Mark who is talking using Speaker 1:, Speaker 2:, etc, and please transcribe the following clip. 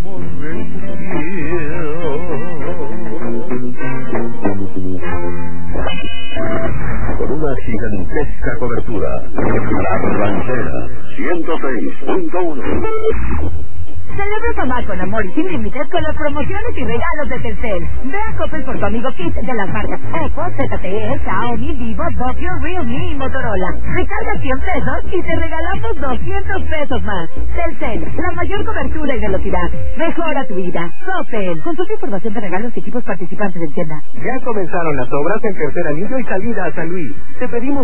Speaker 1: Con una gigantesca cobertura, La Ranchera 106.1.
Speaker 2: Celebra mamá con amor y sin límites con las promociones y regalos de Telcel. Ve a Coppel por tu amigo Kit de las marcas Oppo, ZTE, Xiaomi, Vivo, Nokia, Realme y Motorola. Recarga 100 pesos y te regalamos 200 pesos más. Telcel, la mayor cobertura y velocidad. Mejora tu vida. Coppel. Consulta información de regalos y equipos participantes en tienda.
Speaker 3: Ya comenzaron las obras en Tercer Anillo y salida a San Luis. Te pedimos